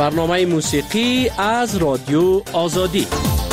برنامه موسیقی از رادیو آزادی.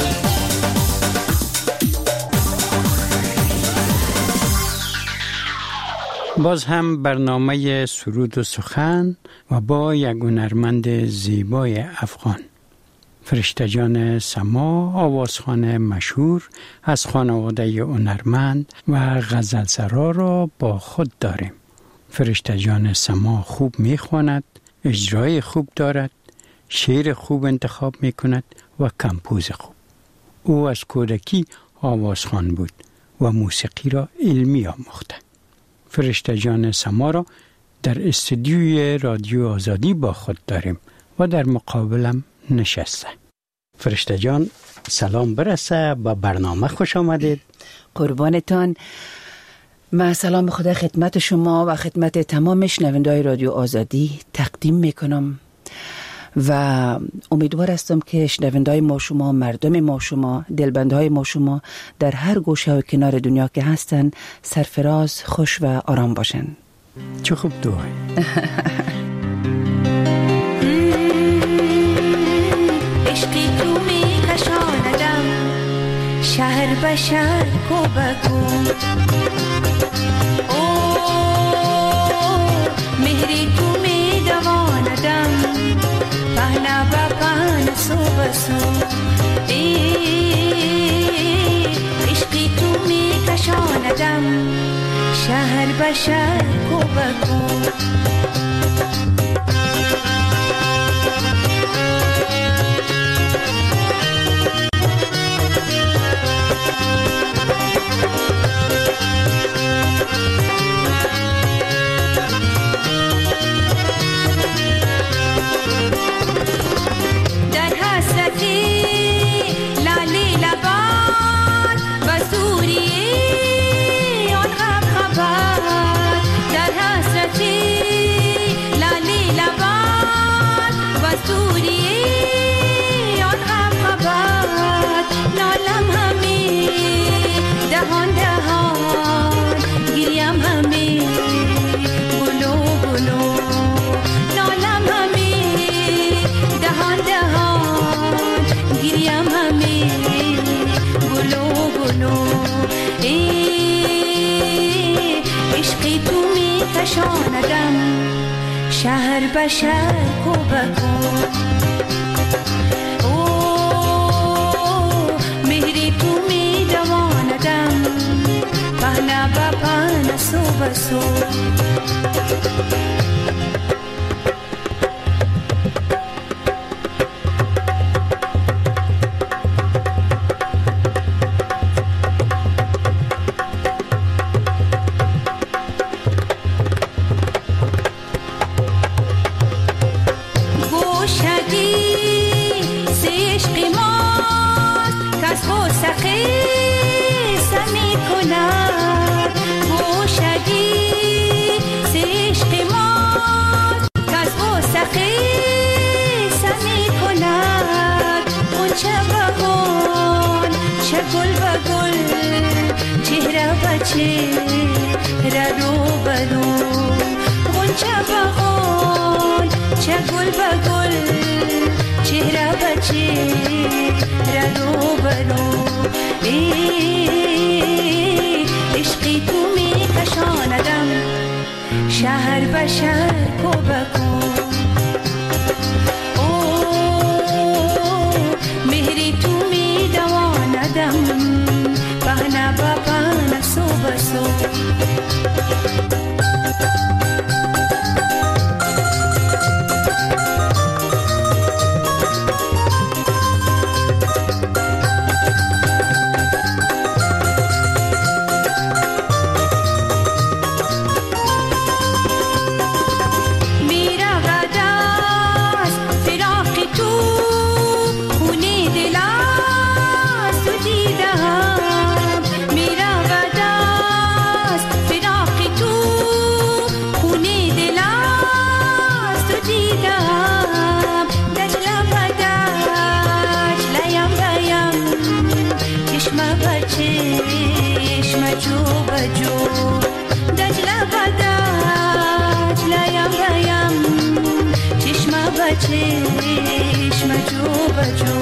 باز هم برنامه سرود و سخن و با یک هنرمند زیبای افغان، فرشته جان سما، آوازخوان مشهور از خانواده هنرمند و غزلسرا را با خود داریم. فرشته جان سما خوب میخواند، اجرای خوب دارد، شعر خوب انتخاب میکند و کمپوز خوب. او از کودکی آوازخوان بود و موسیقی را علمی آموخته. فرشته جان سما را در استودیوی رادیو آزادی با خود داریم و در مقابلم نشسته. فرشته جان سلام برسه، با برنامه خوش آمدید. قربانتان. من سلام خدا خدمت شما و خدمت تمام شنونده‌های رادیو آزادی تقدیم میکنم و امیدوار هستم که شنونده‌های ما شما، مردم ما شما، دلبندهای ما شما در هر گوشه و کنار دنیا که هستن سرفراز، خوش و آرام باشن. چه خوب دعای. عشقی تو می کشاندم شهر به شهر کو بکو، مهری تو می دواندم پهنا با پهن سو بسو، عشقی تو می کشاندم شهر به شهر کو بکو. کشاندم شهر به شهر کو بکو، مهری تو می دواندم پهنا با پهن سو بسو. عشقی تو می کشاندم شهر به شهر کو بکو، مهری تو می دواندم پهنا با پهن سو بسو. چشم جو بجو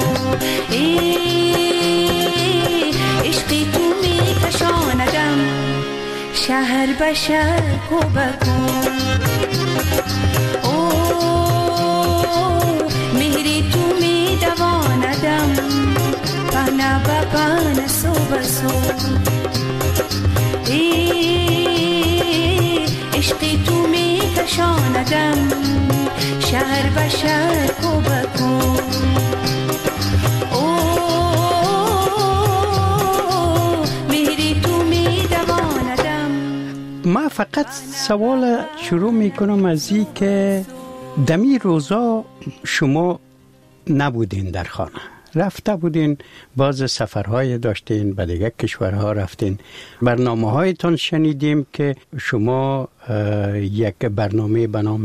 عشقی تو می کشاندم شهر به شهر کو بکو مهری تو می دواندم پهنا به پهنا سو بسو عشقی تو می کشاندم شهر به شهر کو بکو مهری تو می دواندم. ما فقط سوال شروع می کنم از این که دمی روزا شما نبودین در خانه، رفته بودین، باز سفرهای داشتین، به دیگه کشورها رفتین. برنامه هایتان شنیدیم که شما یک برنامه به نام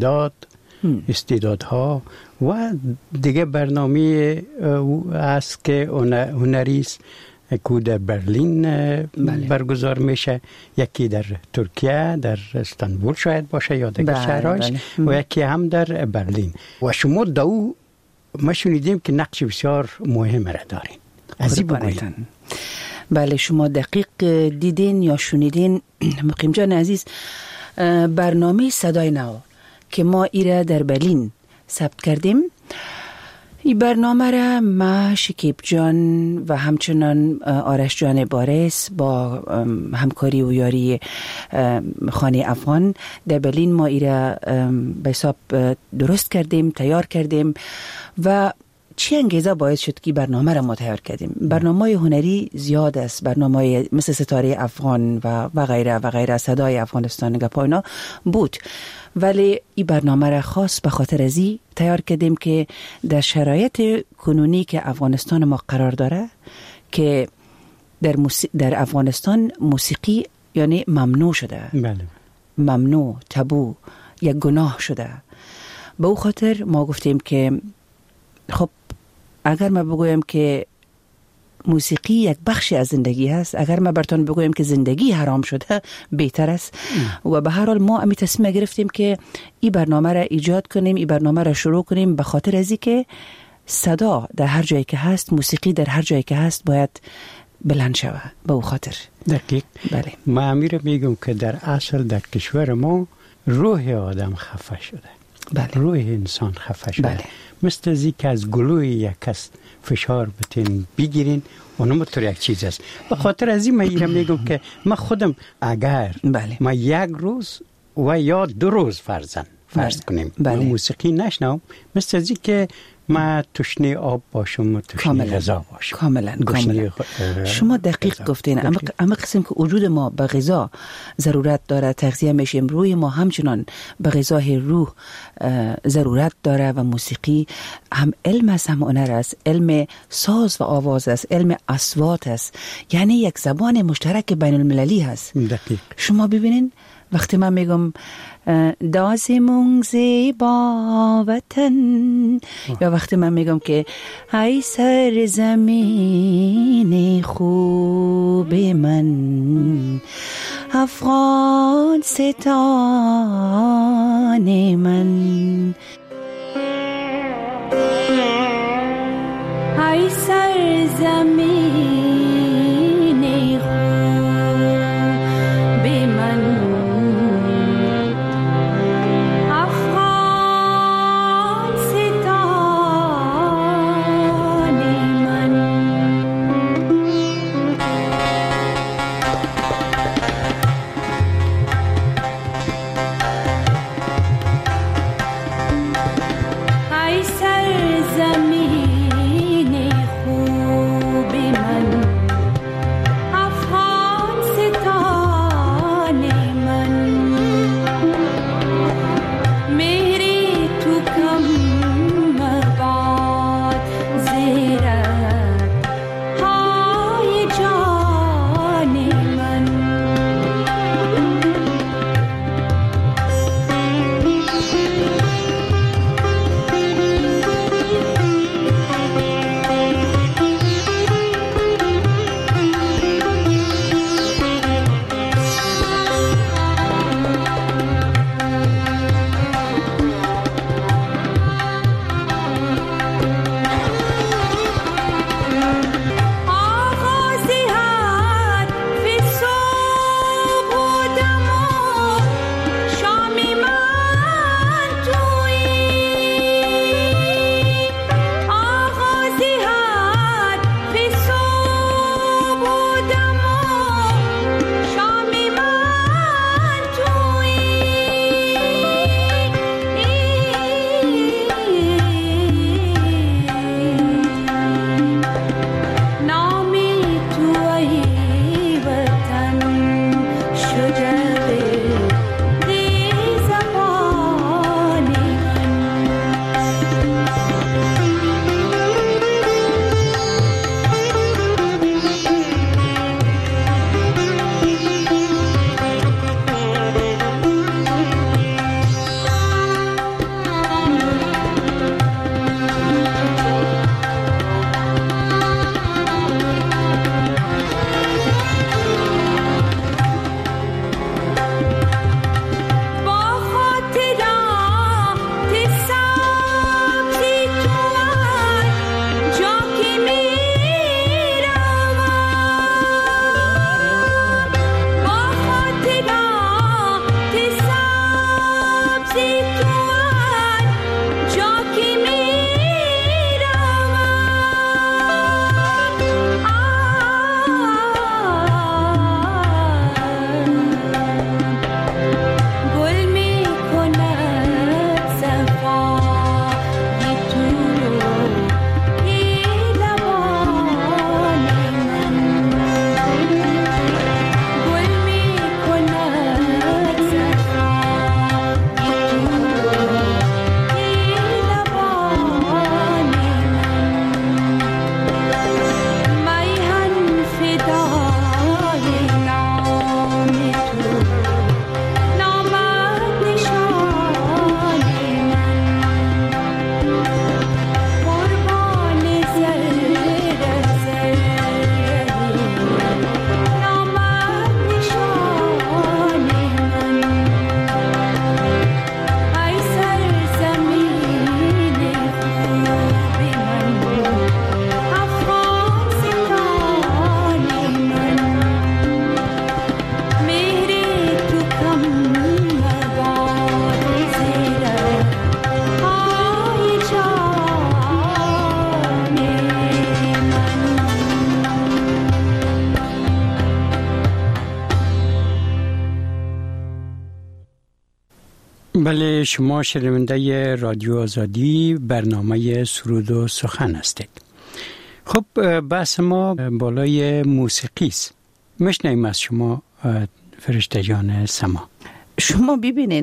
استعدادها و دیگه برنامه است که هنریست که در برلین برگزار میشه، یکی در ترکیه در استانبول شاید باشه یا دیگه شهرهایش و یکی هم در برلین. و شما دو ما شنیدیم که نقش بسیار مهم را دارین. از این بگویید. بله شما دقیق دیدین یا شنیدین مقیم جان عزیز. برنامه صدای نو که ما ایره در برلین ثبت کردیم، این برنامه را ما شکیب جان و همچنان آرش جان بارس با همکاری و یاری خانه افغان در برلین ما ایره به حساب درست کردیم، تیار کردیم و چی انگیزه باعث شد که برنامه را ما تیار کردیم. برنامه هنری زیاد است، برنامه مثل ستاره افغان و غیره و غیره، صدای افغانستان گپاینا بود، ولی این برنامه را خاص به خاطر ازی تیار کردیم که در شرایط کنونی که افغانستان ما قرار داره که در افغانستان موسیقی یعنی ممنوع شده. بله. ممنوع، تابو، یک گناه شده. به او خاطر ما گفتیم که خب اگر ما بگویم که موسیقی یک بخشی از زندگی هست، اگر ما براتون بگویم که زندگی حرام شده بهتر است. و به هر حال ما امی تصمیم گرفتیم که این برنامه را ایجاد کنیم، این برنامه را شروع کنیم به خاطر ازی که صدا در هر جایی که هست، موسیقی در هر جایی که هست باید بلند شود. به او خاطر دقیق. بله. ما امیر میگم که در اصل در کشور ما روح آدم خفه شده. بله. روح انسان خفه شده. بله. مثل ازی که از گلوی یک کس فشار بتین بگیرین، اونم تو یک چیز است. به خاطر از این من ایره میگم که من خودم اگر ما یک روز و یا 2 روز فرض کنیم موسیقی نشنوم، مثل ازی که ما تشنه آب باشم و تشنه غذا باشم. کاملا. شما دقیق گفتین. اما قسم که وجود ما به غذا ضرورت داره، تغذیه میشیم، روی ما همچنان به غذای روح ضرورت داره و موسیقی هم علم است، هم هنر است، علم ساز و آواز است، علم اصوات است، یعنی یک زبان مشترک بین المللی هست. دقیق. شما ببینین وقتی من میگم دازمون زیبا وطن، یا وقتی من میگم که ای سرزمین خوب من، افغانستان من، ای سرزمین خوب من، زمین خوب بله، شما شنونده رادیو آزادی برنامه سرود و سخن هستید. خب بحث ما بالای موسیقی است. میشنویم از شما فرشته جان سما. شما ببینین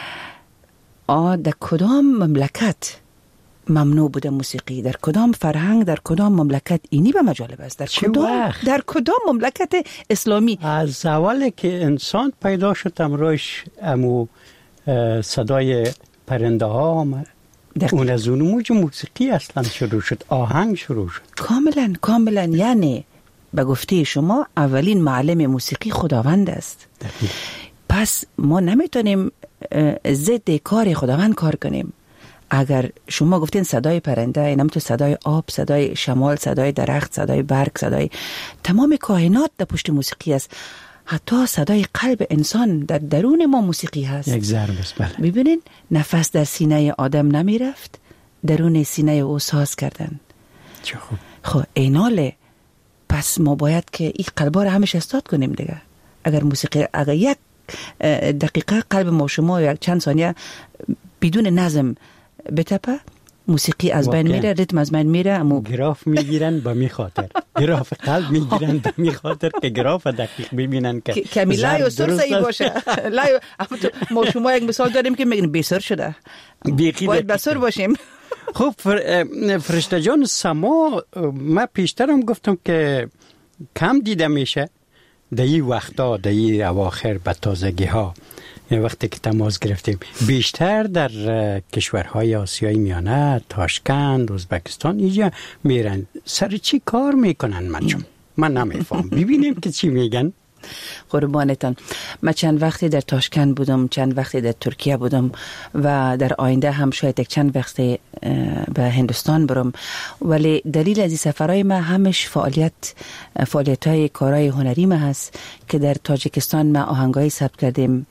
در کدام مملکت ممنوع بوده موسیقی، در کدام فرهنگ، در کدام مملکت اینی به مجالب است، در کدام مملکت اسلامی. از اولی که انسان پیدا شد امروش امو صدای پرنده ها اون از اون موج موسیقی اصلا شروع شد، آهنگ شروع شد. کاملا یعنی به گفته شما اولین معلم موسیقی خداوند است. پس ما نمیتونیم ضد کار خداوند کار کنیم. اگر شما گفتین صدای پرنده، اینم تو صدای آب، صدای شمال، صدای درخت، صدای برگ، صدای تمام کائنات در پشت موسیقی است. حتی صدای قلب انسان در درون ما موسیقی هست. یک ضرب است. بله. ببینین نفس در سینه آدم نمی رفت، درون سینه او ساز کردن. چه خوب. خب ایناله، پس ما باید که این قلبا رو همش استاد کنیم دیگه. اگر موسیقی، اگر یک دقیقه قلب ما شما یک چند ثانیه بدون نظم بتپه، موسیقی از بین میره، ریتم از بین میره. گراف میگیرن با می خاطر، گراف قلب میگیرن با می خاطر که گراف دقیق ببینن که کمی لای و سر صحیح باشه. لای ما شما یک مثال داریم که میگن بیسر شده، باید بسر باشیم. خب فرشته جان سما، من پیشترم گفتم که کم دیده میشه در این وقتا، در این اواخر به تازگی ها، وقتی که تماس گرفتیم بیشتر در کشورهای آسیای میانه، تاشکند، ازبکستان اینجا میرن. سر چی کار میکنن؟ من نمیفهم. ببینیم که چی میگن. قربانتان، من چند وقتی در تاشکند بودم، چند وقتی در ترکیه بودم و در آینده هم شاید یک چند وقتی به هندوستان برم. ولی دلیل از این سفرهای من همش فعالیت‌های کارهای هنری ما هست که در تاجیکستان ما آهنگایی ثبت کردیم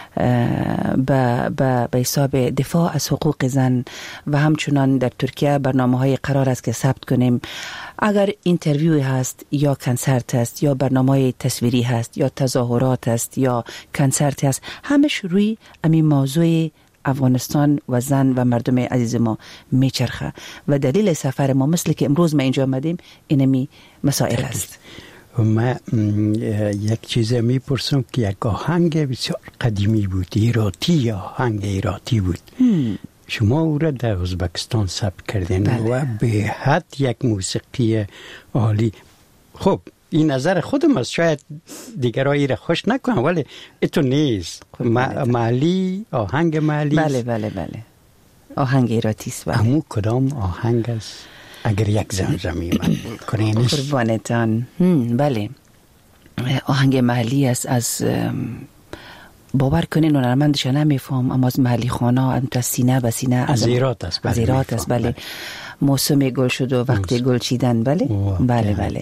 به حساب دفاع از حقوق زن و همچنان در ترکیه برنامه‌های قرار است که ثبت کنیم. اگر اینترویو هست یا کنسرت هست یا برنامه تصویری هست یا تظاهرات هست یا کنسرت هست، همش روی همین موضوع افغانستان و زن و مردم عزیز ما میچرخه و دلیل سفر ما مثل که امروز ما اینجا آمدیم اینمی مسائل است. من یک چیز میپرسم که یک آهنگ بسیار قدیمی بود، آهنگ ایراتی بود. شما او را در ازبکستان ثبت کردین. بله. و به حد یک موسیقی عالی. خب این نظر خودم است، شاید دیگرایی را خوش نکنم ولی اتو نیست. محلی، آهنگ محلی. بله آهنگ ایراتی است. همون کدام آهنگ است؟ اگر یک زمزمی من کنینش. قربانتان. بله آهنگ محلی است، از باور کنین هنرمندش نمیفهم، اما از محلی خانه تا سینه به سینه از ایرات است. از ایرات است. بله. موسم گل شد و وقت گل چیدن. بله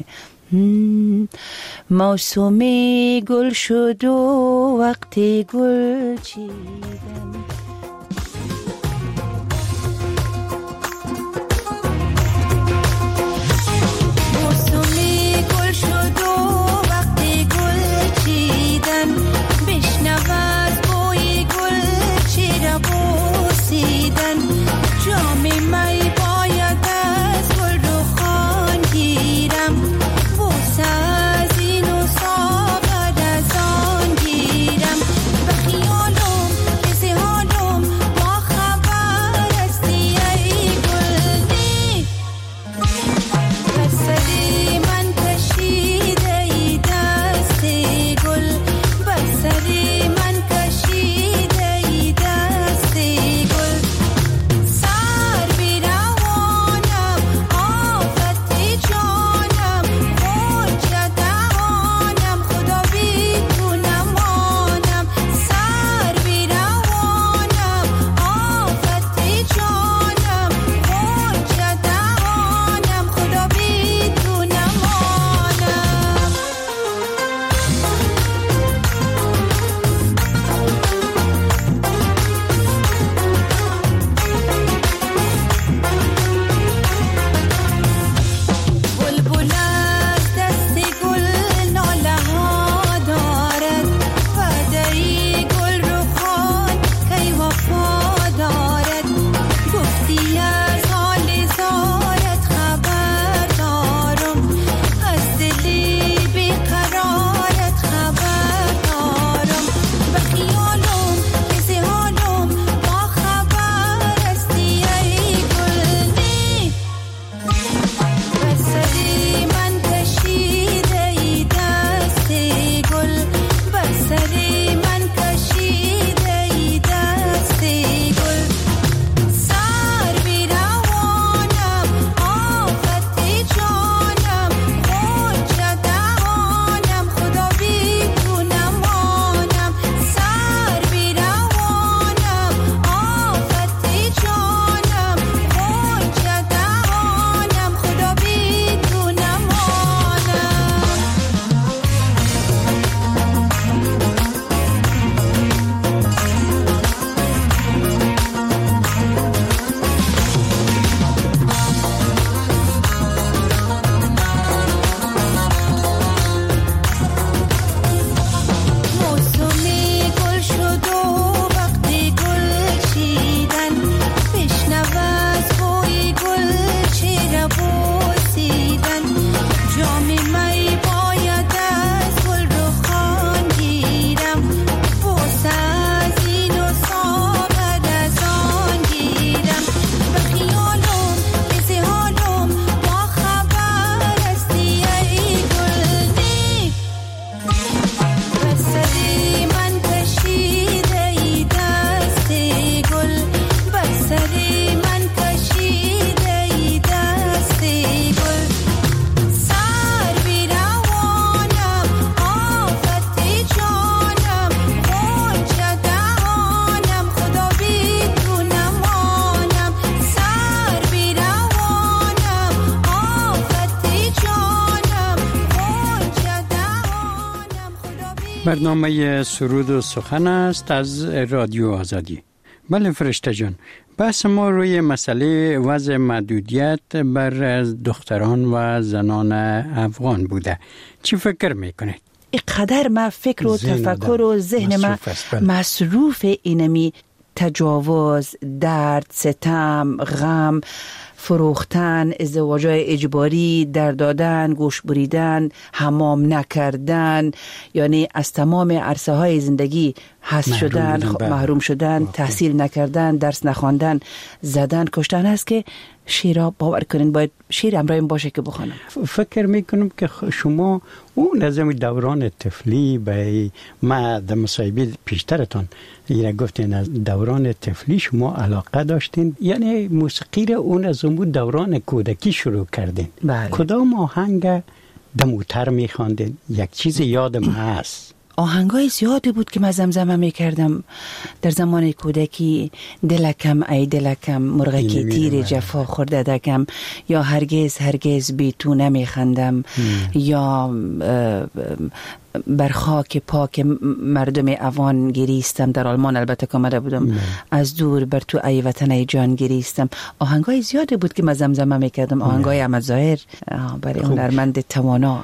موسم گل شد و وقت گل چیدن. خیالم برنامه سرود و سخن است از رادیو آزادی. بله فرشته جان، بحث ما روی مسئله وضع محدودیت بر دختران و زنان افغان بوده. چی فکر میکنید؟ اینقدر من فکر و تفکر و ذهن من مصروف اینمی تجاوز، درد، ستم، غم، فروختن، ازدواج‌های اجباری، در دادن، گوش بریدن، حمام نکردن، یعنی از تمام عرصه‌های زندگی حذف شدن، محروم شدن، تحصیل نکردن، درس نخواندن، زدن، کشتن است که شیرا باور کنین باید شیر امرایم باشه که بخونم. فکر میکنم که شما اون از دوران طفلی به ما در مصاحبه پیشترتان اینا گفتین از دوران طفلی شما علاقه داشتین، یعنی موسیقی رو اون از اون دوران کودکی شروع کردین. بله. کدام آهنگ دموتر میخواندین؟ یک چیز یادم هست. آهنگای زیادی بود که من زمزمه میکردم در زمان کودکی. دلکم ای دلکم مرغکی تیر جفا خورده دکم، یا هرگز هرگز بی تو نمیخندم، یا بر خاک پاک مردم افغان گریستم. در آلمان البته که آمده بودم. از دور بر تو ای وطن ای جان گریستم. آهنگای زیادی بود که من زمزمه میکردم. آهنگای احمد ظاهر برای هنرمند توانا.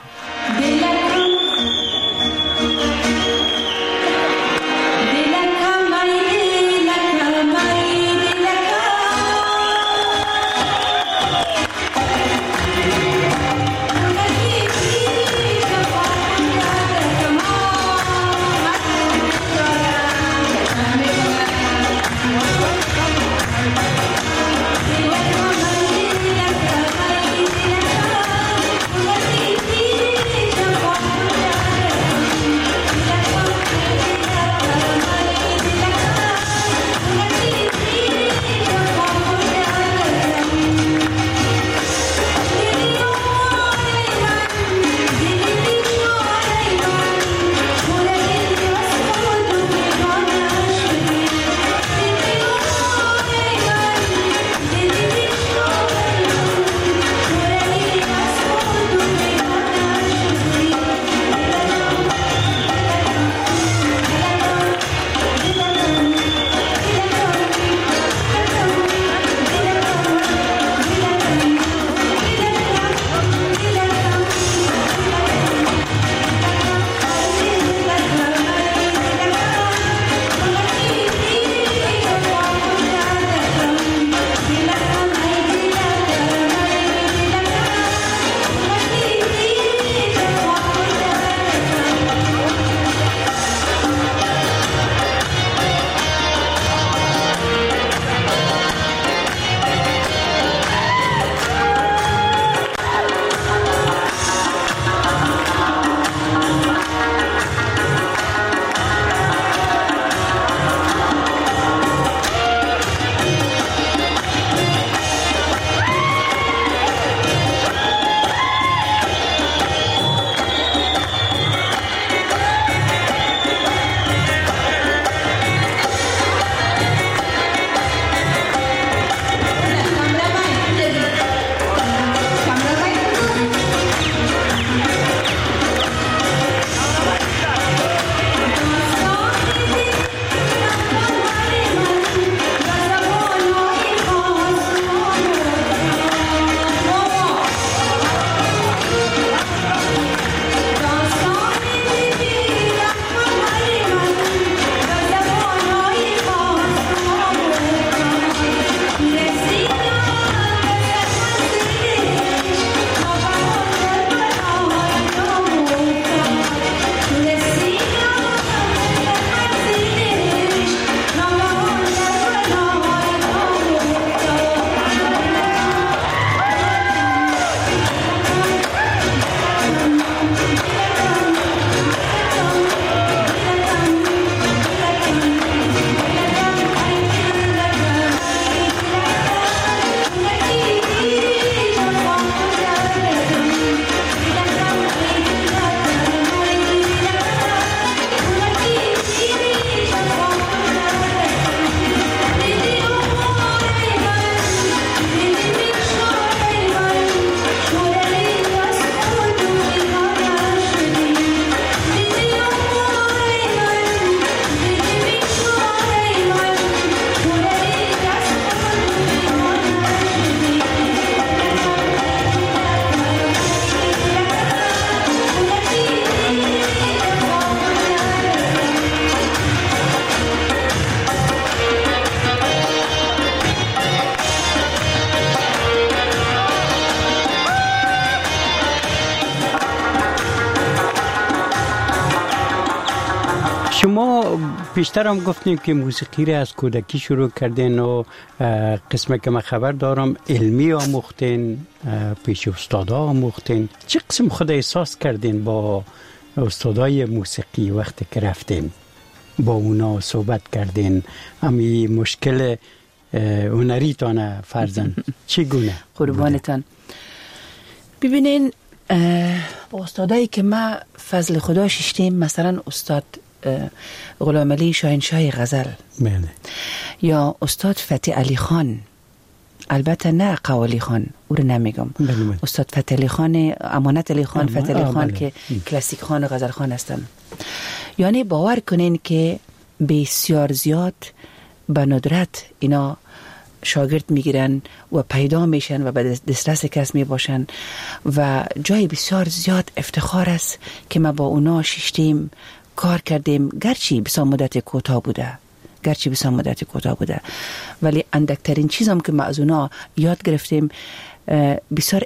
شما پیشتر هم گفتیم که موسیقی را از کودکی شروع کردین و قسمه که من خبر دارم علمی آموختین، پیش استادا آموختین. چه قسم خود احساس کردین با استادای موسیقی وقتی که رفتین؟ با اونا صحبت کردین؟ امی مشکل هنریتان فرزن چگونه؟ قربانتان. ببینین با استادایی که ما فضل خدا ششتیم، مثلا استاد غلام علی شاهنشاه غزل، بله، یا استاد فتح علی خان، البته نه قوالی خان، او رو نمیگم، بله. استاد فتح علی خان، امانت علی خان، فتح علی خان بله. که کلاسیک خان و غزل خان هستن. یعنی باور کنین که بسیار زیاد به ندرت اینا شاگرد میگیرن و پیدا میشن و به دسترس کس میباشن و جای بسیار زیاد افتخار است که ما با اونا ششتیم، کار کردیم، گرچه بسیار مدت کوتاه بوده، ولی اندکترین چیزم که ما از اونا یاد گرفتیم بسیار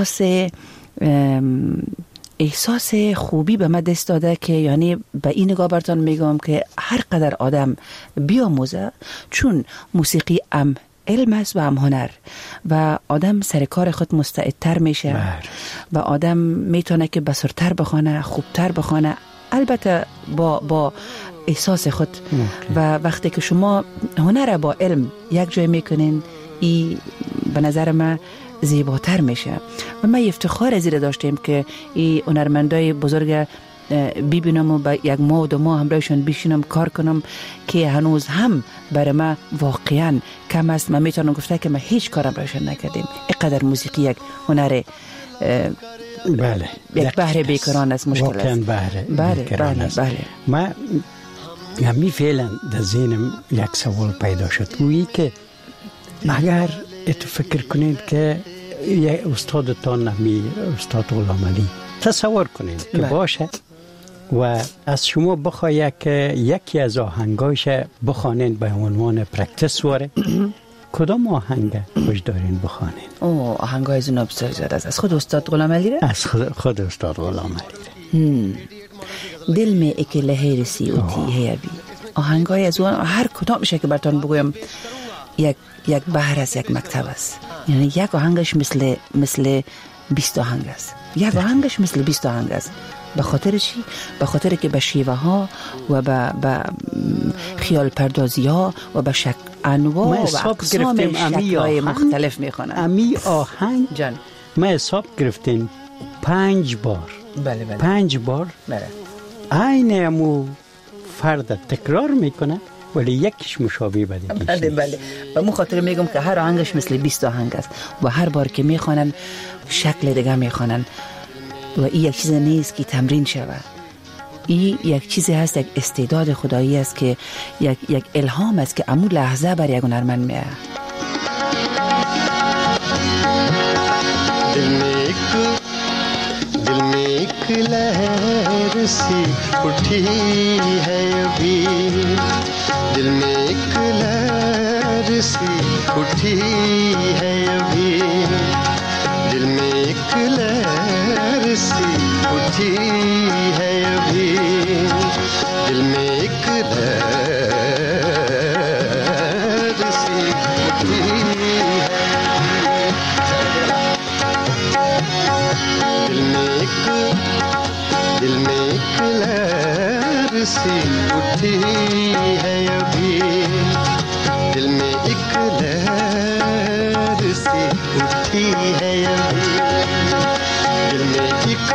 احساس خوبی به ما دست داده که یعنی به این نگاه برتان میگم که هر قدر آدم بیاموزه، چون موسیقی علم است و هنر و آدم سر کار خود مستعدتر میشه و آدم میتونه که بسرتر بخونه، خوبتر بخونه، البته با احساس خود. و وقتی که شما هنر با علم یک جای میکنین، این به نظر من زیباتر میشه و من افتخار از این داشتیم که این هنرمندای بزرگ ببینم و با یک ماه و 2 ماه همراهشون بشینم کار کنم که هنوز هم برای من واقعا کم است. من میتونم گفته که من هیچ کارم برایشون نکردیم. اینقدر موسیقی یک هنر بله، یک بحر بیکران است، مشکل است. بله. من همی فعلا در ذهنم یک سوال پیدا شد، گویی که اگر اتو فکر کنید که یک استادتان همی استاد غلام علی تصور کنید که باشه و از شما بخواید که یکی از آهنگایش بخوانید به عنوان پرکتس واره، کدام آهنگ خوش دارین بخوانید؟ آهنگای از اونا بسیار زیاد است. از خود استاد غلام علی ره؟ از خود استاد غلام علی ره. دل می اکی لحیر سی اوتی هیابی. آهنگای از اون هر کدام میشه که براتون بگویم یک بحر است، یک مکتب است. یعنی یک آهنگش مثل 20 آهنگ است، یک آهنگش مثل 20 آهنگ است. به خاطر چی؟ به خاطر که به شیوه ها و به خیال پردازی ها و به انواع و اقسام شکل‌های مختلف میخوانند. امی آهنگ جان ما حساب گرفتیم 5 بار. بله 5 بار. بله. عین امو فرد تکرار میکنه ولی یکیش مشابه به دیگه. بله. و من خاطر میگم که هر آهنگش مثل 20 آهنگ است و هر بار که میخوانن شکل دیگه میخوانن و این یک چیز نیست که تمرین شود. این یک چیزی هست، یک استعداد خدایی است که یک الهام است که امو لحظه بر یک هنرمند میاد. दिल में एक लहर सी उठी है अभी, दिल में एक लहर सी उठी है अभी, दिल में एक लहर सी उठी है अभी, दिल में एक लहर सी उठी है, दिल में एक लहर सी उठी है अभी, दिल में एक लहर सी उठी है अभी, दिल में एक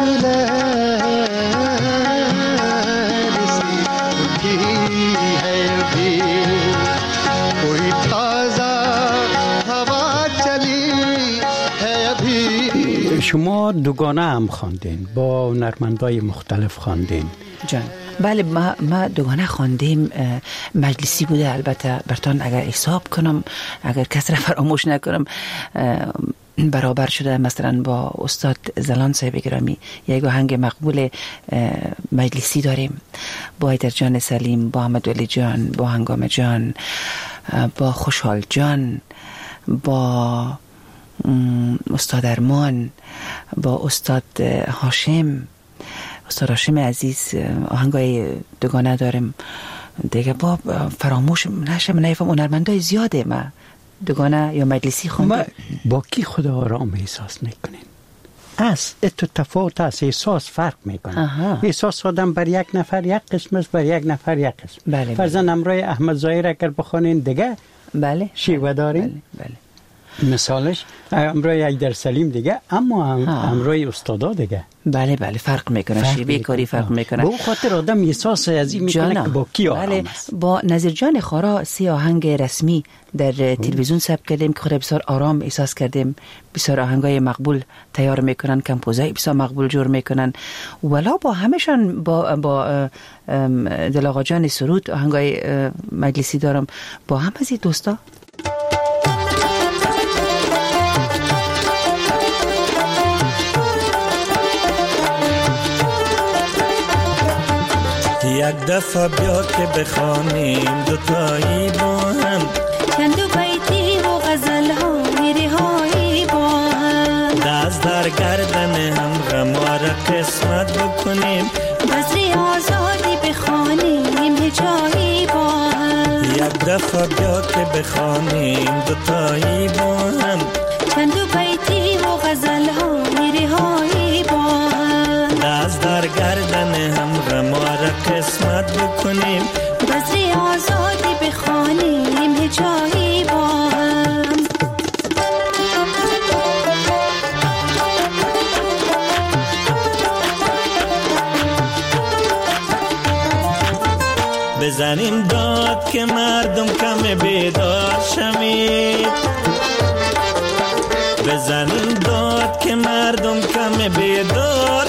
लहर सी उठी है अभी, कोई ताजा हवा चली है अभी. شما دوگانه هم خواندین، با هنرمندای مختلف خواندین؟ جان بله، ما دوگانه خواندیم. مجلسی بوده البته. برتان اگر حساب کنم، اگر کس را فراموش نکنم، برابر شده مثلا با استاد زلان صاحب گرامی یک آهنگ مقبول مجلسی داریم، با حیدر جان سلیم، با احمد ولی جان، با هنگام جان، با خوشحال جان، با استاد ارمان، با استاد هاشم، استاد هاشم عزیز آهنگای دوگانه دارم دیگه، با فراموش نشم نیفهم هنرمندای زیاده ما دوگانه یا مجلسی خوندم. با کی خدا آرام احساس میکنین؟ از تفاوت است، احساس فرق میکنه. احساس آدم بر یک نفر یک قسم است، بر یک نفر یک قسم. بله فرضاً امروی احمد ظاهر اگر بخونین دیگه بله شیوه دارین. بله. مثالش امروی ایدر سلیم دیگه، اما امروی استادا دیگه. بله فرق میکنه، شیوه کاری فرق میکنه. به خاطر آدم احساس از این میکنه که با کی آرام است. با نظیر جان خارا 3 آهنگ رسمی در تلویزیون ثبت کردیم که خود بسیار آرام احساس کردیم. بسیار آهنگای مقبول تیار میکنن، کمپوزای بسیار مقبول جور میکنن. ولی با همشان با دل آقا جان سرود آهنگای مجلسی دارم با هم از این دوستا. یک دفعه بیا که بخوانیم دوتایی با هم، چند بیتی و غزل های رهایی با هم، دست در گردن هم غمار قسمت بکنیم، بزری آزادی بخوانیم هجایی با هم. یک دفعه بیا که بخوانیم دوتایی با هم، چند بیتی و غزل های رهایی با هم، دست در گردن هم غمار قسمت بکنیم، بزری آزادی بخوانیم هجایی با هم. بزنیم داد که مردم کم بیدار شمید، بزنیم داد که مردم کم بیدار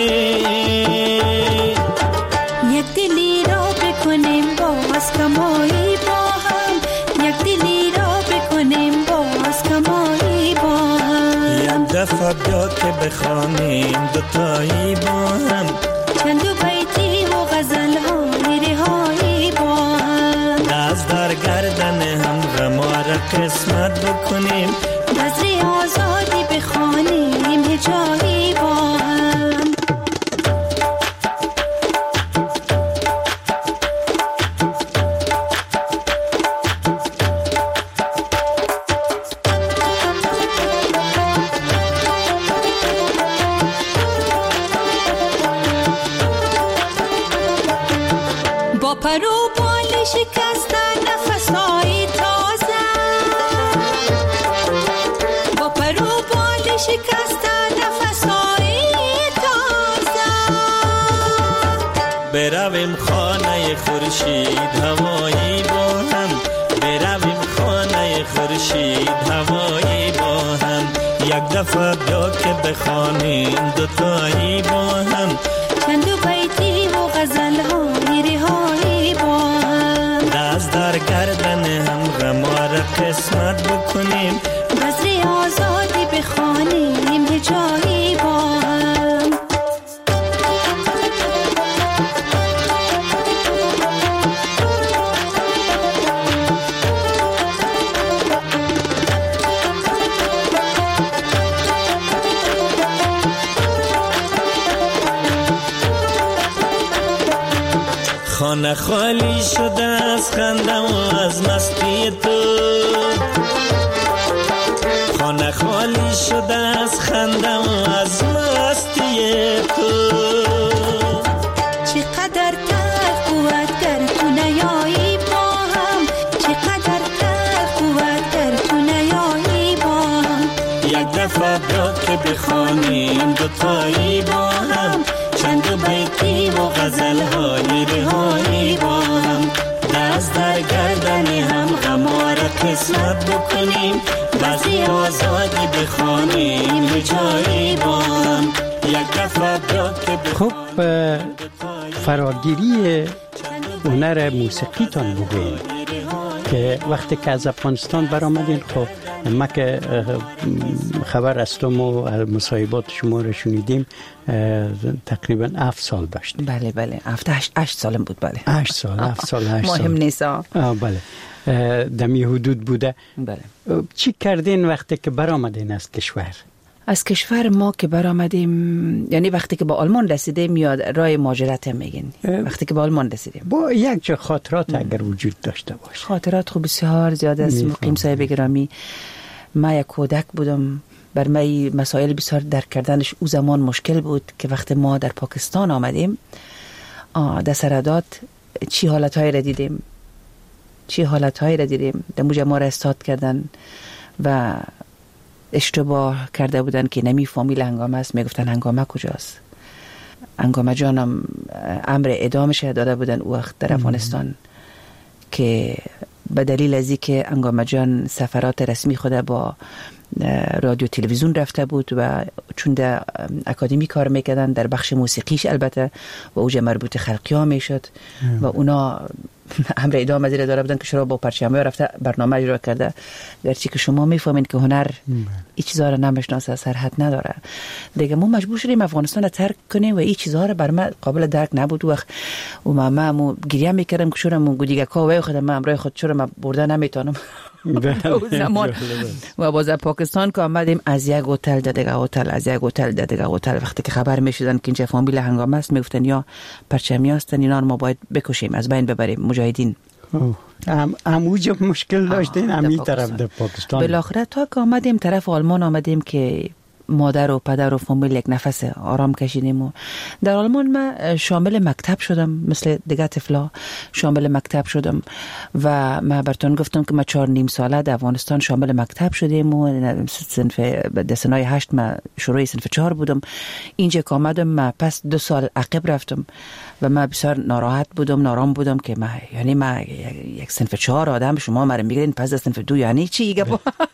شمید، یک دلی را بکنیم باز کمایی با هم، یک دلی را بکنیم باز کمایی با هم. یک دفعه بیا که بخوانیم دوتایی با هم، چند بیتی و غزل های رهایی با هم، دست در گردن هم غمار قسمت بکنیم، بزری آزادی بخوانیم هجایی با هم. با پرو بال شکستن نفسهای تازه، با پرو بال شکستن نفسهای تازه، برویم خانه خورشید هوایی با هم، برویم خانه خورشید هوایی با هم، یک دفعه بیا که بخوانیم دوتایی با هم، چند بیتی و غزل های رهایی با هم، دست در گردن هم غمار قسمت بکنیم، بزری آزادی بخوانیم هجایی با هم. خانه خالی شده از خنده و از مستی تو، خانه خالی شده از خنده و از مستی تو، چقدر تلخ بود گر تو نیایی با هم، چقدر تلخ بود گر تو نیایی با هم. یک دفعه بیا که بخوانیم دوتایی با هم، چند بیتی و غزل های رهایی با هم، دست در گردن هم غمار قسمت بکنیم، بزری آزادی بخوانیم هجایی با هم، یک دفعه بیا که خب فراگیری هنر موسیقی تان بگویم که وقتی که از افغانستان برآمدین، خب ما که خبر هستم و مصاحبات شما رو شنیدیم تقریبا 7 سال داشتیم. بله 8 سالم بود. بله 8 سال مهم نیست. بله دمی حدود بوده. بله چی کردین وقتی که برآمدین از کشور؟ از کشور ما که برآمدیم، یعنی وقتی که با آلمان رسیدیم یا راه مهاجرت هم میگین؟ وقتی که با آلمان رسیدیم با یک جا خاطرات اگر وجود داشته باشه. خاطرات خوب بسیار زیاد است. مقیم صاحب گرامی، ما یک کودک بودم، بر من مسائل بسیار درک کردنش او زمان مشکل بود که وقتی ما در پاکستان آمدیم در سرداد چی حالتهایی را دیدیم در موجه ما را استاد کردن و اشتباه کرده بودن که نمی فامیل هنگامه است، میگفتن هنگامه کجاست. هنگامه جانم امر اعدامش داده بودن او وقت در افغانستان که به دلیل از اینکه هنگامه جان سفرات رسمی خود با رادیو تلویزیون رفته بود و چون در اکادمی کار میکردن در بخش موسیقیش البته و اوجه مربوط خلقی ها میشد و اونا امر اعدام از داره بودن که چرا با پرچمای رفته برنامه اجرا کرده، گرچه که شما میفهمین که هنر این چیزها رو نمیشناسه، سرحد نداره دیگه. ما مجبور شدیم افغانستان رو ترک کنیم و این چیزها رو بر من قابل درک نبود. وقت و ما گریه میکردم که چرا من دیگه کاوه خودم من امرای خود چرا من برده نمیتونم اون زمان. و باز پاکستان که آمدیم از یک هتل دیگه هتل، از یک هتل دیگه هتل، وقتی که خبر میشدن که اینجا فامیل هنگامه است میگفتن یا پرچمی هستن اینا رو ما باید بکشیم، از بین ببریم مجاهدین. هموجه مشکل داشتین همین طرف در پاکستان. بالاخره تا که آمدیم طرف آلمان آمدیم که مادر و پدر و فامیل یک نفس آرام کشیدیم و در آلمان من شامل مکتب شدم، مثل دیگه طفلا شامل مکتب شدم و من براتون گفتم که من 4.5 ساله در افغانستان شامل مکتب شدیم و صنف در سنای 8 من شروع صنف 4 بودم. اینجا که آمدم من پس 2 سال عقب رفتم و من بسیار ناراحت بودم، نارام بودم که من یعنی من یک صنف 4 آدم شما مرا میگین پس از صنف 2 یعنی چی دیگه.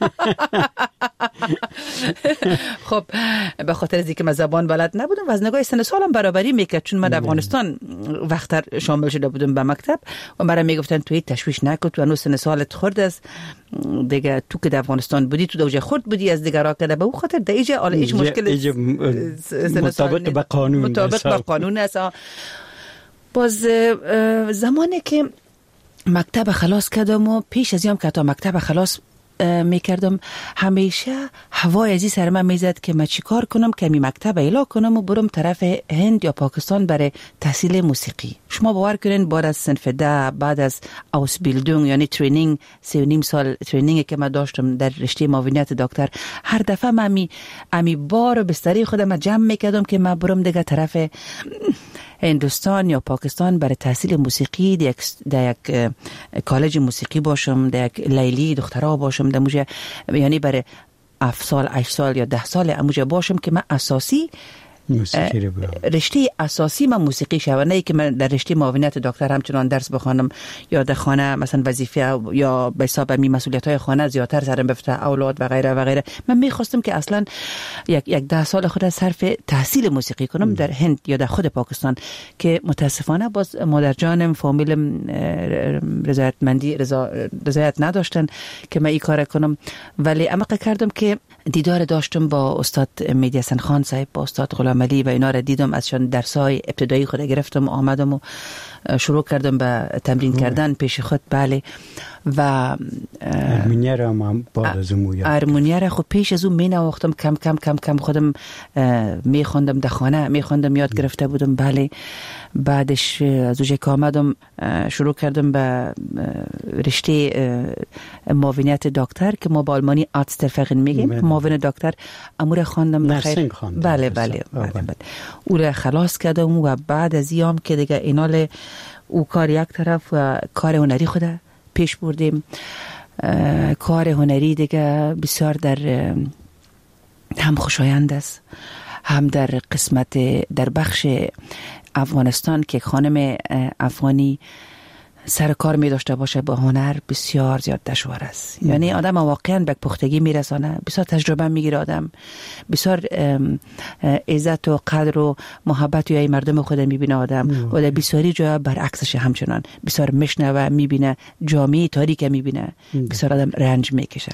خب به خاطر از اینکه من زبان بلد نبودم و از نگاه سن سالم برابری میکرد، چون من در افغانستان وقتر شامل شده بودم به مکتب و مرا میگفتن توی تشویش نکن، تو هنوز سن سالت خورد است دیگه، تو که در افغانستان بودی تو دوجه خورد بودی از دیگرها کرده. به اون خاطر در اینجا حالا هیچ مشکل مطابق به قانون است. باز زمانی که مکتب خلاص کردم و پیش از یام که تا مکتب خلاص میکردم همیشه هوای ازی سر من میزد که من چی کار کنم که می مکتب ایلا کنم و برم طرف هند یا پاکستان برای تحصیل موسیقی. شما باور کنین بعد از صنف 10 بعد از اوسبیلدونگ یعنی ترینینگ 3.5 سال ترینینگ که من داشتم در رشته معاونیت دکتر، هر دفعه من امی بار بستری خودم جمع میکردم که من برم دیگه طرف هندوستان یا پاکستان برای تحصیل موسیقی در یک کالج موسیقی باشم، در یک لیلی دخترها باشم، در موجه یعنی برای 7 سال 8 سال یا 10 سال اموجه باشم که من اساسی موسیقی رشته اساسی من موسیقی شوم، نه که من در رشته معاونیت دکتر همچنان درس بخوانم یا در خانه مثلا وظیفه یا به حساب می مسئولیت‌های خانه زیادتر سرم بفته اولاد و غیره و غیره. من می‌خواستم که اصلا یک 10 سال خود صرف تحصیل موسیقی کنم در هند یا در خود پاکستان که متاسفانه باز مادر جانم فامیلم رضایت نداشتن که من این کار کنم، ولی عمق کردم که دیدار داشتم با استاد مهدی حسن خان صاحب، با استاد غلام علی و اینا را دیدم، ازشان درسای ابتدایی خود گرفتم، آمدم و شروع کردم به تمرین کردن پیش خود. بله و ارمونیه را هم بعد از اون یاد ارمونیه را خود پیش از اون می نواختم کم کم کم کم خودم می خوندم در خانه می خوندم یاد گرفته بودم. بله بعدش از اونجا که آمدم شروع کردم به رشته معاونیت دکتر که ما با آلمانی آرتسترفقین میگیم، معاون دکتر امور خواندم. نرسینگ خواندم. بله او را خلاص کردم و بعد از ایام که دیگه اینال او کار یک طرف و کار هنری خود پیش بردیم. کار هنری دیگه بسیار در هم خوشایند است، هم در قسمت در بخش افغانستان که خانم افغانی سر کار می داشته باشه با هنر بسیار زیاد دشوار است. یعنی آدم واقعا به پختگی میرسانه، بسیار تجربه میگیره آدم، بسیار عزت و قدر و محبت یا مردم خود میبینه آدم و در بسیاری جا برعکسش همچنان بسیار میشنوه، میبینه جامعه تاریک میبینه، بسیار آدم رنج میکشه.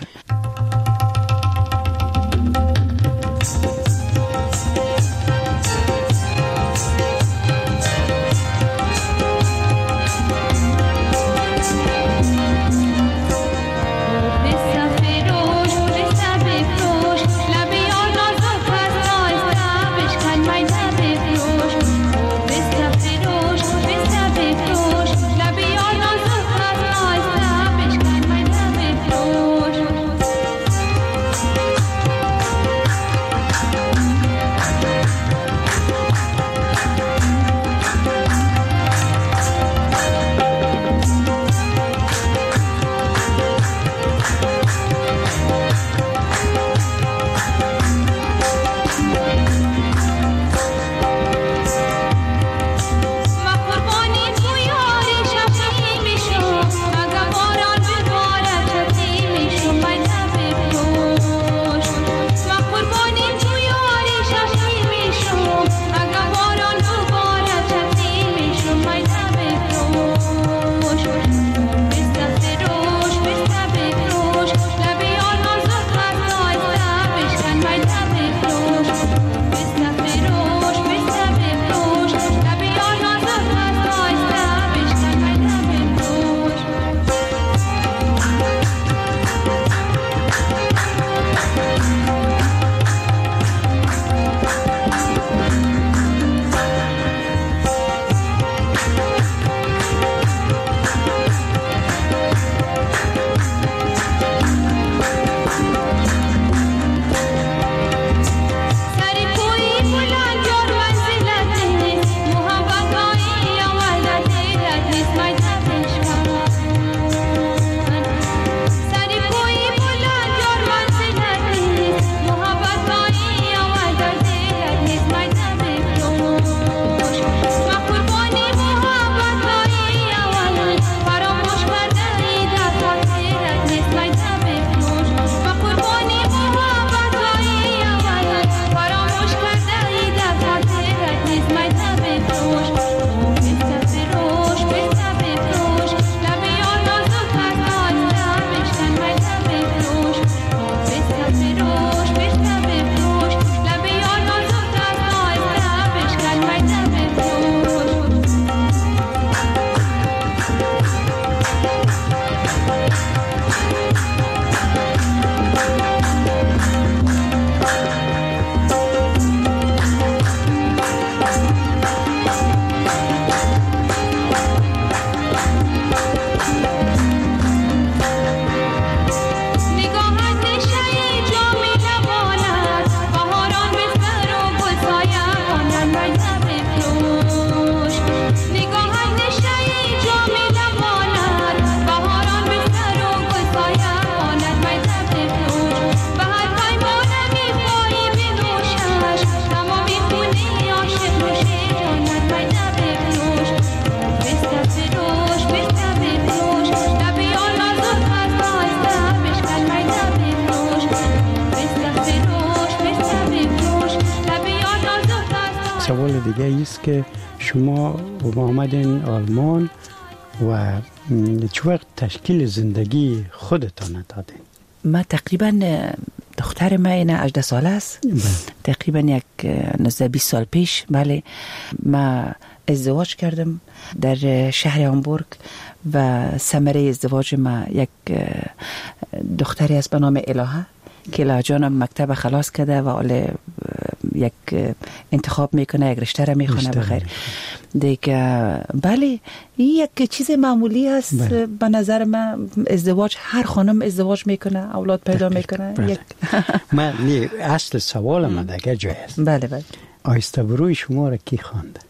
است که شما آمدین آلمان و چه وقت تشکیل زندگی خودتان دادین؟ ما تقریبا دختر ما اینه 18 ساله است. تقریبا یک 19-20 سال پیش بله ما ازدواج کردم در شهر هامبورگ و ثمره ازدواج ما یک دختری است به نام الهه که الهه جانم مکتب خلاص کرده و حالا یک انتخاب میکنه، یک رشته را میخونه بخیر دیگه. بله یک چیز معمولی است به نظر من. ازدواج هر خانم ازدواج میکنه، اولاد پیدا میکنه. من اصل سوال من دیگه جای است. بله بله. آهسته بروی شما را کی خوانده؟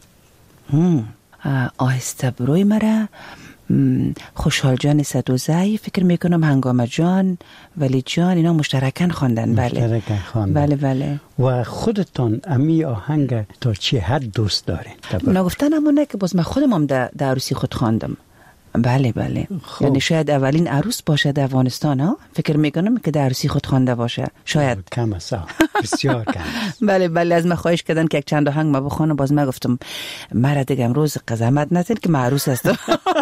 آهسته بروی مرا خوشحال جان صدوزی، فکر میکنم هنگام جان، ولی جان، اینا مشترکاً خواندن. بله مشترکاً خواندن. بله بله. و خودتان امی آهنگ تا چه حد دوست دارین؟ نگفتن همونه که باز من خودم هم در عروسی خود خواندم. بله بله. یعنی شاید اولین عروس باشه در افغانستان ها. فکر میکنم که در عروسی خود خوانده باشه. شاید کم است، بسیار کم است. بله بله. از من خواهش کردن که یک چند آهنگ ما بخوانم، باز من گفتم مرا دیگه امروز قزمت نزن که من عروس هستم.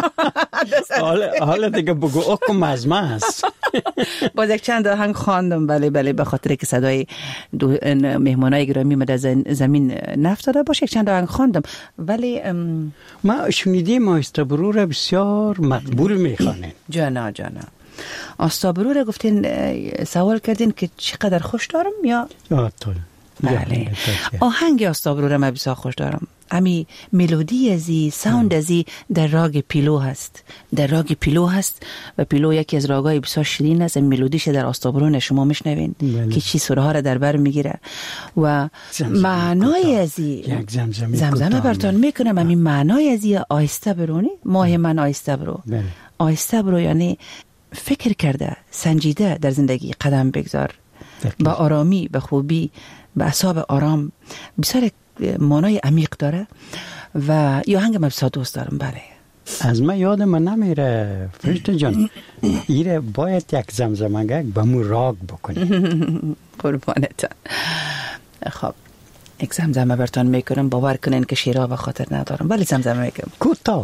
حالا دیگه بگو اکم از ما است. باز یک چند آهنگ خواندم. بله بله. به خاطر که صدای مهمانای گرامی ما در زمین نفتاده باشه یک چند آهنگ خواندم. ولی ما شنیدیم آهسته برو را بسیار مقبول میخوانین. جانا آهسته برو را گفتین، سوال کردین که چقدر خوش دارم یا طول. بله. آهنگ آهسته برو را من بسیار خوش دارم. امی ملودی ازی، ساوند ازی در راگ پیلو هست. در راگ پیلو هست و پیلو یکی از راگای بسیار شیرین است. ملودیش در آهسته برو شما میشنوین که چی سوره ها را در بر میگیره و معنای ازی زمزمه براتون میکنم. امی معنای ازی آهسته برونی، ماه من آهسته برو. آهسته برو یعنی فکر کرده، سنجیده در زندگی قدم بگذار، با آرامی، به خوبی، به اعصاب آرام. بسیار معنای عمیق داره و یه آهنگ من بسیار دوست دارم. بله. از من یادم نمیره فرشته جان، ایره باید یک زمزمه به مو راگ بکنی. قربانتان. خب یک زمزمه براتون میکنم، باور کنین که شیرها به خاطر ندارم ولی زمزمه میکنم. کوتاه.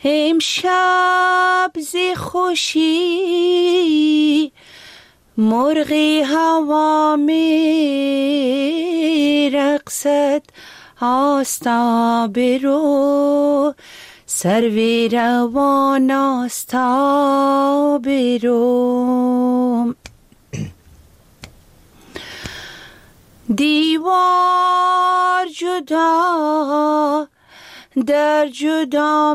امشب ز خوشی مرغی هوا می رقصد، آستا برو سروی روان آستا برو. دیوار جدا در جدا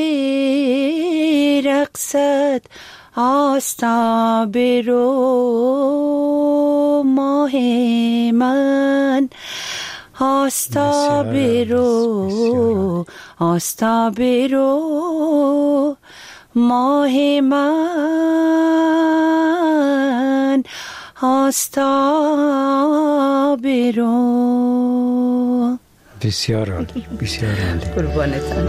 می رقصد، آستا برو ماه من، آستا برو، آستا برو ماه من، آستا برو. بسیار عالی، بسیار عالی. قربانتان.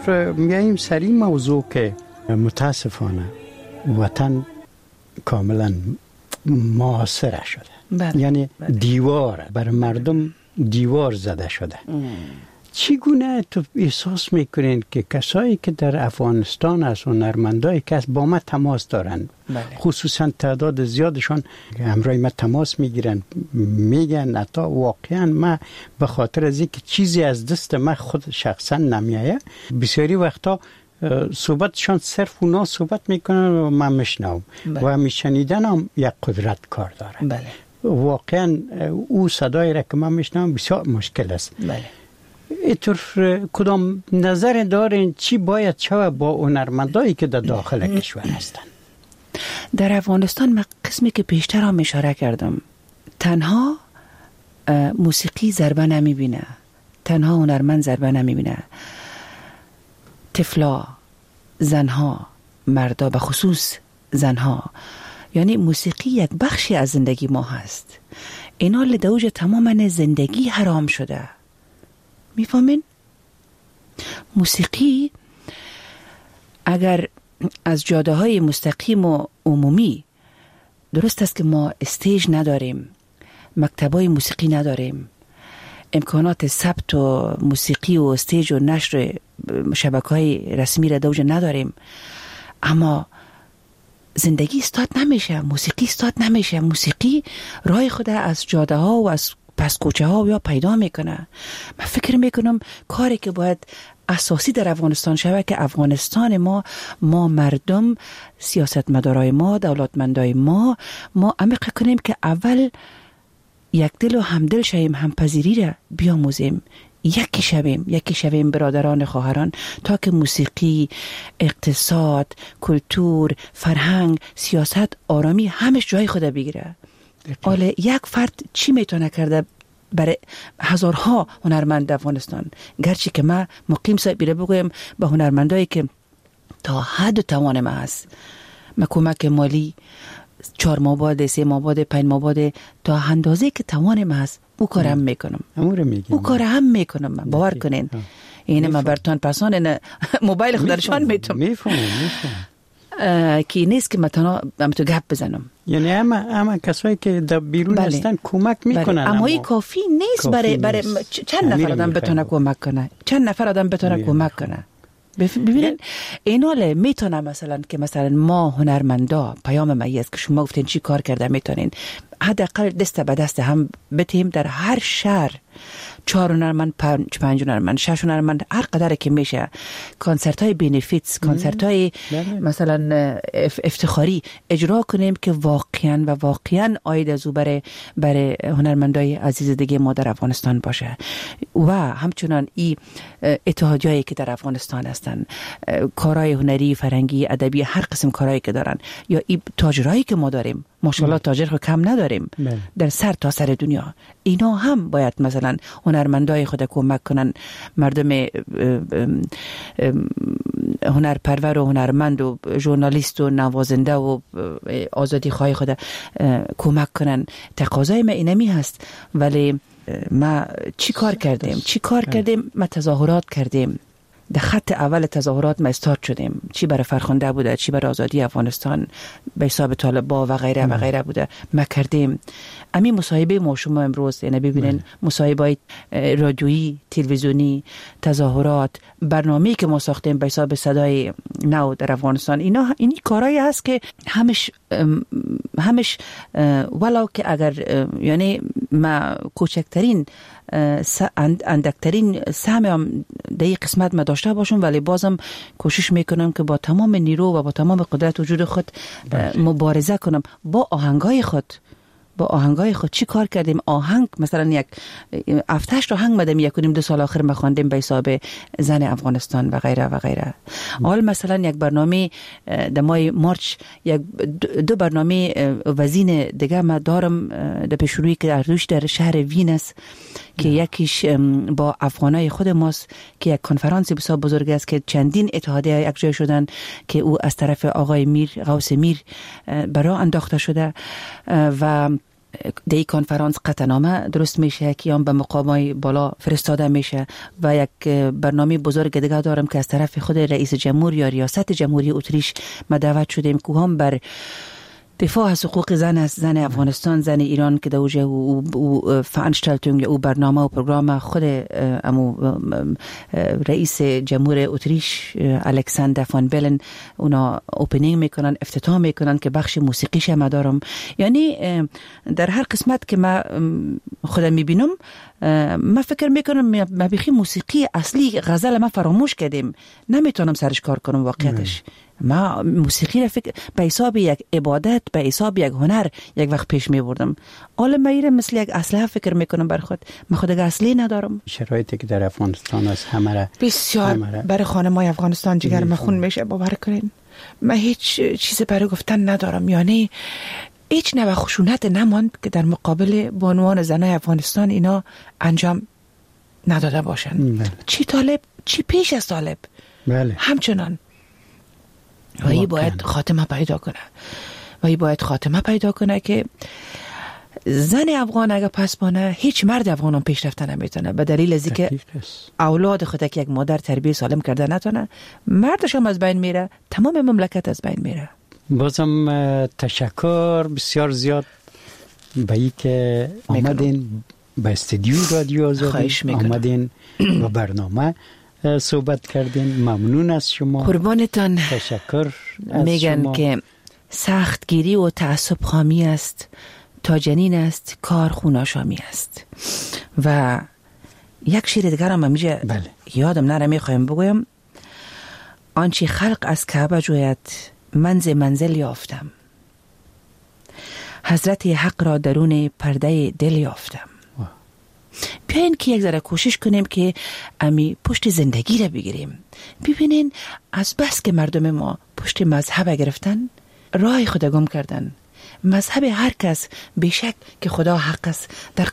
میاییم سری موضوع که متاسفانه وطن کاملا محاصره شده. بله. یعنی دیوار بر مردم دیوار زده شده. چگونه تو احساس میکنین که کسایی که در افغانستان هست و هنرمندایی که با ما تماس دارن، بله. خصوصا تعداد زیادشان همراه ما تماس میگیرن، میگن اتا واقعا ما به خاطر از اینکه چیزی از دست ما خود شخصا نمیایه، بسیاری وقتا صحبتشان صرف اونا صحبت میکنن و من میشنوم و میشنیدن هم یک قدرت کار داره. بله. واقعا او صدای را که من میشنوم بسیار مشکل است. بله. اینطور کدام نظر دارین چی باید شود با هنرمندایی که در داخل کشور هستن؟ در افغانستان من قسمی که پیشتر هم اشاره کردم، تنها موسیقی ضربه نمیبینه، تنها هنرمند ضربه نمیبینه، طفلا، زنها، مردا، به خصوص زنها. یعنی موسیقی یک بخشی از زندگی ما هست. اینا لدوج تماما زندگی حرام شده. میفهمین؟ موسیقی اگر از جاده های مستقیم و عمومی، درست است که ما استیج نداریم، مکتبای موسیقی نداریم، امکانات ثبت و موسیقی و استیج و نشر شبکه‌های رسمی را دوجه نداریم، اما زندگی استارت نمیشه، موسیقی استارت نمیشه. موسیقی راه خود از جاده ها و از پس کوچه ها یا پیدا میکنه. من فکر میکنم کاری که باید اساسی در افغانستان شود که افغانستان ما مردم، سیاستمدارای ما، دولتمندای ما عمیق کنیم که اول یک دل و همدل شویم، همپذیری را بیاموزیم، یکی شویم برادران خواهران، تا که موسیقی، اقتصاد، کلتور، فرهنگ، سیاست، آرامی همش جای خود بگیره. حالا یک فرد چی میتونه کرده برای هزارها هنرمند افغانستان؟ گرچه که من مقیم صاحب بیره بگویم به هنرمندایی که تا حد توان ما هست، من کمک مالی 4 ماه 3 ماه 5 ماه تا اندازه که توان ما هست او کار هم میکنم. او کار هم میکنم. من باور کنین. اینه من برتون پسان موبایل خود درشان میفهمم که نیست که مثلا تو گپ بزنم. یعنی اما کسایی که در بیرون هستن کمک میکنن، اما این کافی نیست برای چند نفر آدم بتونه کمک کنه، چند نفر آدم بتونه کمک کنه. ببینین ایناله میتونه مثلا که مثلا ما هنرمندا، پیام مایی است که شما گفتین چی کار کرده، میتونین حداقل دست به دست هم بتیم در هر شهر 4 هنرمند، 5 هنرمند، 6 هنرمند، هر قدر که میشه کنسرت های بینفیتس، کنسرت های مثلا افتخاری اجرا کنیم که واقعا آید از او برای هنرمندای عزیز دیگه ما در افغانستان باشه. و همچنان این اتحادیایی که در افغانستان هستن، کارهای هنری، فرهنگی، ادبی، هر قسم کارهایی که دارن، یا این تاجرایی که ما داریم، ماشاءالله تاجر رو کم نداریم در سر تا سر دنیا، اینا هم باید مثلا هنرمندای خود کمک کنن، مردم هنرپرور و هنرمند و ژورنالیست و نوازنده و آزادی خواهی خود کمک کنن. تقاضای ما اینمی هست. ولی ما چی کار کردیم؟ ما تظاهرات کردیم. در خط اول تظاهرات ما استارت شدیم، چی برای فرخنده بوده، چی برای آزادی افغانستان به حساب طالبا و غیره بوده، ما کردیم. امی مصاحبه ما شما امروز یعنی ببینین مصاحبه رادیویی، تلویزیونی، تظاهرات، برنامه‌ای که ما ساختیم به حساب صدای نو در افغانستان، این کارهایی هست که همش ولو که اگر یعنی ما کوچکترین اندکترین سهم هم در این قسمت ما داشته باشم، ولی بازم کوشش میکنم که با تمام نیرو و با تمام قدرت وجود خود مبارزه کنم با آهنگای خود. چی کار کردیم؟ آهنگ مثلا یک 7-8 آهنگ مدام 1.5-2 سال آخر ما خواندیم به حساب زن افغانستان و غیره. حال مثلا یک برنامه در ماه مارچ، یک 2 برنامه وزین دیگه ما دارم در پیشرویی که در شهر وین است که یکیش با افغانای خود ماست که یک کنفرانس بسیار بزرگ است که چندین اتحادیه یک جای شدن که او از طرف آقای غوث میر برای انداخته شده و دی کنفرانس قطعنامه درست میشه که هم به مقامای بالا فرستاده میشه و یک برنامه بزرگ دیگه دارم که از طرف خود رئیس جمهور یا ریاست جمهوری اتریش ما دعوت شدیم که هم بر دفاع از حقوق زن است، زن افغانستان، زن ایران که دوجه او فانشتالتونگ او برنامه و پروگرام خود امو رئیس جمهور اتریش الکساندر فان بلن اونا اوپنینگ میکنن، افتتاح میکنن که بخش موسیقیش ما دارم. یعنی در هر قسمت که ما خودم میبینم ما فکر میکنم ما بخی موسیقی اصلی غزل ما فراموش کردیم، نمیتونم سرش کار کنم واقعیتش. ما موسیقی را فکر به حساب یک عبادت، به حساب یک هنر یک وقت پیش می بردم. حالا من مثل یک اسلحه فکر میکنم بر خود. من خود اصلی ندارم. شرایطی که در افغانستان است همه بسیار برای خانمای افغانستان جگر مخون میشه. باور کنین من هیچ چیز برای گفتن ندارم. یعنی هیچ نوع خشونت نماند که در مقابل بانوان زنای افغانستان اینا انجام نداده باشن. چی طالب چی پیش از طالب. بله. همچنان و این باید خاتمه پیدا کنه و این باید خاتمه پیدا کنه که زن افغان اگه پس بانه هیچ مرد افغان هم پیشرفته نمیتونه، به دلیل از اینکه اولاد خود که یک مادر تربیت سالم کرده نتونه، مردش هم از بین میره، تمام مملکت از بین میره. بازم تشکر بسیار زیاد به این که آمدین به استودیو رادیو آزادی، آمدین و برنامه صحبت کردین. ممنون از شما. قربانتان. تشکر از میگن شما. که سختگیری و تعصب خامی است تا جنین است کار خوناشامی است. و یک شعر دیگر هم میشه یادم نره میخوایم بگویم. آنچه خلق از کعبه جوید منزل یافتم، حضرت حق را درون پرده دل یافتم. بیاین که یک ذره کوشش کنیم که امی پشت زندگی را بگیریم. ببینین از بس که مردم ما پشت مذهب گرفتن، راه خدا گم کردن. مذهب هر کس بیشک که خدا حق است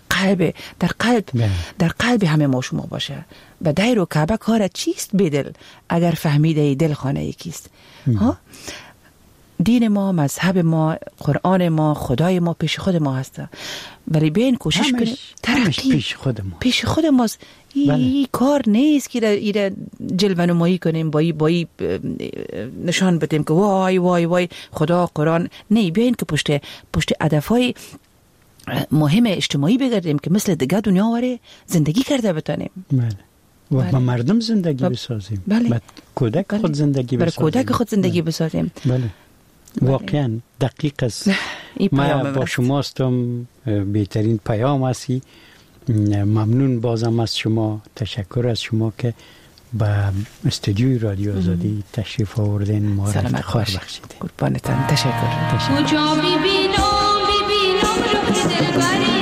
در قلب همه ما شما باشه. و دیر و کعبه کار چیست بدل اگر فهمیده دل خانه یکیست. ها؟ دین ما، مذهب ما، قرآن ما، خدای ما پیش خود ما هسته. ولی بیاین کوشش کنیم ترقی پیش خود ماست. این کار نیست که ایره جلوه نمایی کنیم با ای نشان بدیم که وای وای وای خدا قرآن. نه، بیاین که پشت هدفهای مهم اجتماعی بگردیم که مثل دیگه دنیا واره زندگی کرده بتانیم. و با مردم زندگی بسازیم. بله. کودک خود زندگی بسازیم. کودک خود زندگی بسازیم. بله. واقعا دقیق است. ما با شماستم، بهترین پیام هستی. ممنون بازم از شما. تشکر از شما که به استودیوی رادیو آزادی تشریف آوردین، ما را افتخار بخشیدین. قربانتان. تشکر. کجا میبینم رخ دلبری